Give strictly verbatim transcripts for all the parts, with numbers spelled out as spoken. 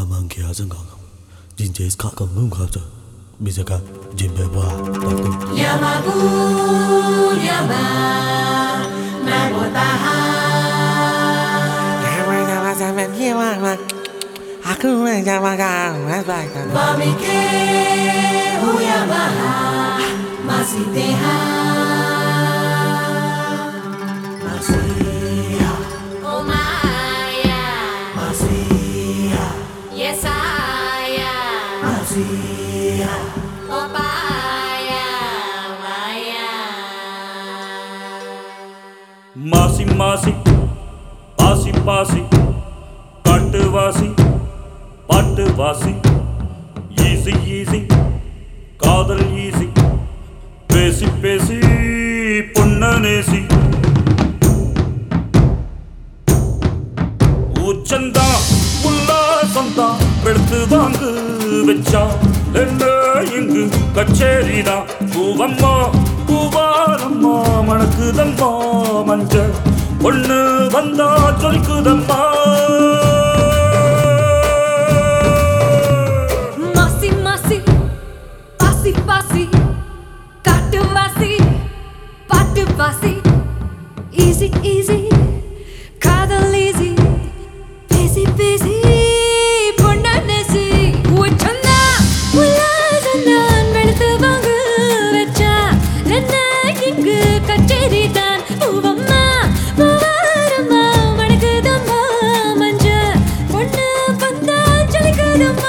mang kia dân gang jin je ska ka ngum kha ta bizaka jin be wa ta ku yamabu yama na bota ha Yama yama yama yama aku yama yama yama Bamike uyama masiteha Masiha Oh Maya Masiha Yes Aya Masiha Oh Paya Maya மாசி மாசி பாசி பாசி காட்டு வாசி பாட்டு வாசி easy easy காதல் easy பேசி பேசி பொன்ன நேசி உச்சந்தா உல்லாசந்தா வெளுத்து வாங்கு வச்சா என்ன இங்கு கச்சேரிதான் பூவம்மா பூவாரம்மா மணக்குதம்மா மஞ்ச பொண்ணு வந்தா ஜொலிக்குதம்மா Masi Masi Pasi Pasi Katu Vasi Patu Vasi Easy Easy Kadal Easy Busy Busy Ponda Nesi Uchanda Ulazanda Velutu Vangu Vecha Renna Ingu Kacheri Dan Uvamma Muvarama Manakudamma Manja Ponnu Vanda Jalikudamma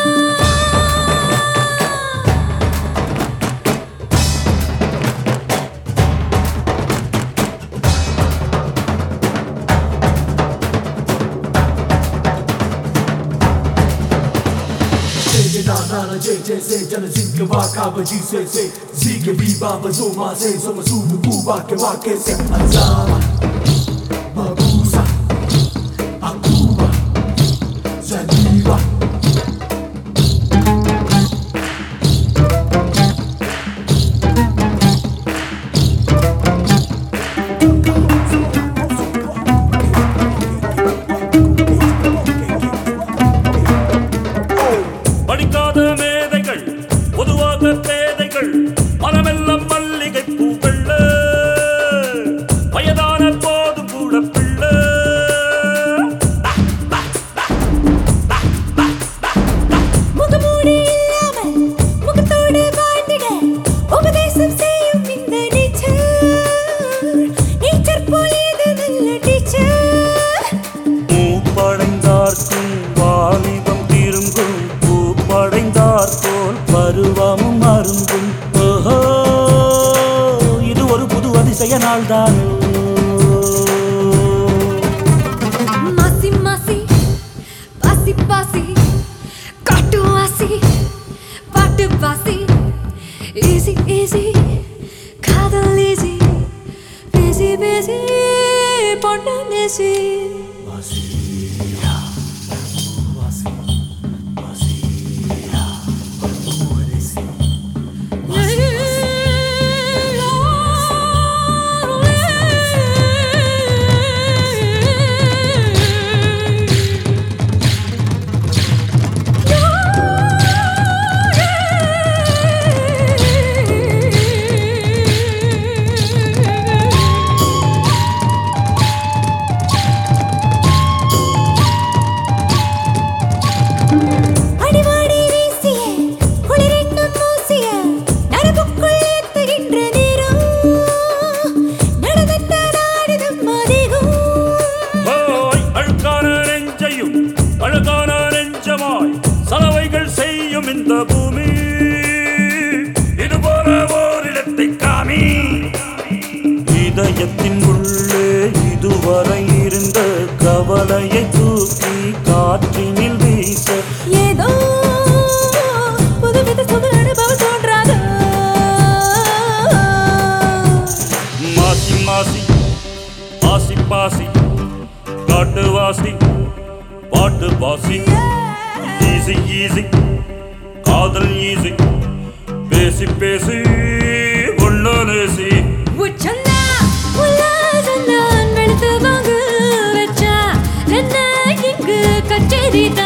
J J na na J J say jana zinke wa ka ba ji say say zike bi ba ba zo ma say so ma su ku ba ke wa ke say azama mabusa akuba zaniba படிக்காத மேதைகள் பொதுவாக பேதைகள் மனமெல்லாம் மல்லிகை பூக்கள் வயதான போதும் கூட பிள்ளை முகமூடி இல்லாமல் முகத்தோடு வாழ்ந்திட உபதேசம் செய்யும் இந்த நீச்சல் நீச்சர் போல் இது நல்ல டீச்சர் பூப்படைந்தார்க்கும் வாலிபம் திரும்பும் பூப்படைந்தார் போல் பருவமும் அரும்பும் ஓஹோ இது ஒரு புது அதிசய நாள்தான் மாசி மாசி பாசி பாசி காட்டு வாசி பாட்டு வாசி ஈஸி ஈஸி காதல் ஈஸி பிஸி பிஸி பொண்ணு நேசி Masiha Masi Masiha Masiha அடிவாடி வீசிய குளிரென்னும் மூசிய நரம்புக்குள் ஏத்துகின்ற நேரம் நடந்த நாடிதம் அதிகம் ஓய் அழுக்கான நெஞ்சையும் அழகான நெஞ்சமாய் சலவைகள் செய்யும் இந்த பூமி இது போல ஓரிடத்தை காமி இதயத்தின் உள்ளே இதுவரை இருந்த கவலையை தூக்கி காற்றினில் வீச ஏதோ புதுவித சுக அனுபவம் தோன்றாதோ மாசி மாசி பாசி பாசி காட்டு வாசி பாட்டு பாசி ஈஸி ஈஸி காதல் ஈஸி பேசி பேசி ஒன்னு நேசி உச்சந்தா உல்லாசந்தான் வெளுத்து வாங்கு வச்சா என்ன இங்கு கச்சேரி